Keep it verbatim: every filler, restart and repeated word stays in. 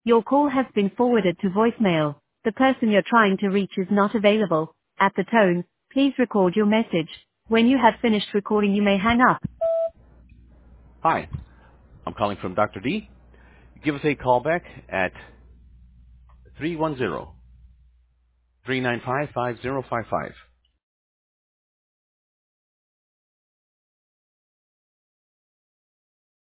Your call has been forwarded to voicemail. The person you're trying to reach is not available. At the tone, please record your message. When you have finished recording, you may hang up. Hi, I'm calling from Doctor D. Give us a call back at three one zero, three nine five, five zero five five.